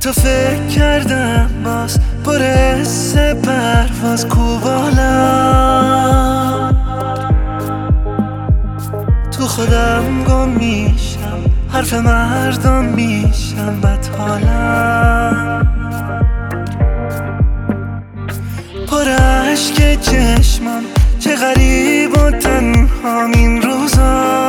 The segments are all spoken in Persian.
تو فکر کردم باز پر حس پرواز کوبالم، تو خودم گم میشم، حرف مردم میشم بدحالم، پر عشق چشمم چه غریب و تنهام این روزا،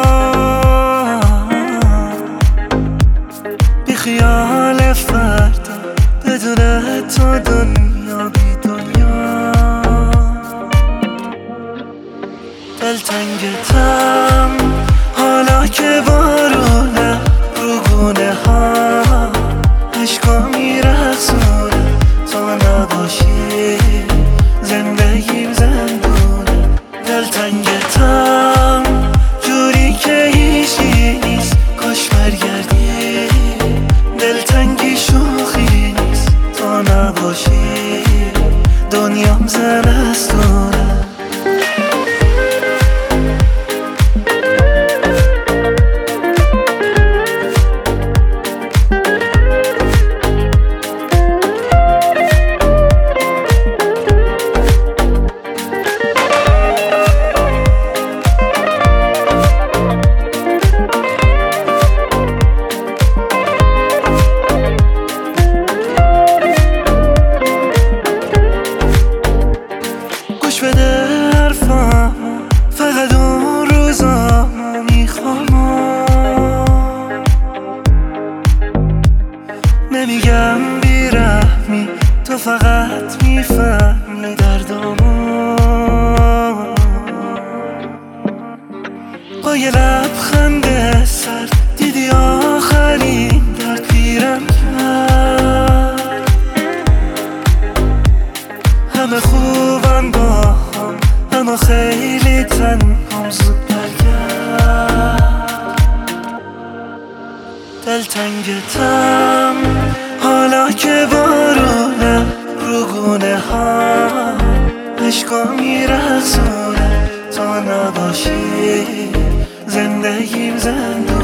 بی خیال فردا بدون تو دنیا بی دنیا، دلتنگتم حالا که بارونه رو گونه ها عشقا میرقصونه، تو نباشی زندگیم زندونه، دلتنگتم جوری که هیچی نیست کاش برگردی، دلتنگی شوخی نیست تو نباشی دنیام زمستونه. گوش بده حرفامو فقط اون روزامو میخوام، نمیگم بیرحمی تو فقط میفهمی دردامو، با یه لبخند سر دیدی آخرین درد پیرم کرد، همه خوبم با هم اما خیلی تنهام زود برگرد، دلتنگتم حالا که بارونه رو گونه ها عشقا میرقصونه، تو نباشی زندگیم زنده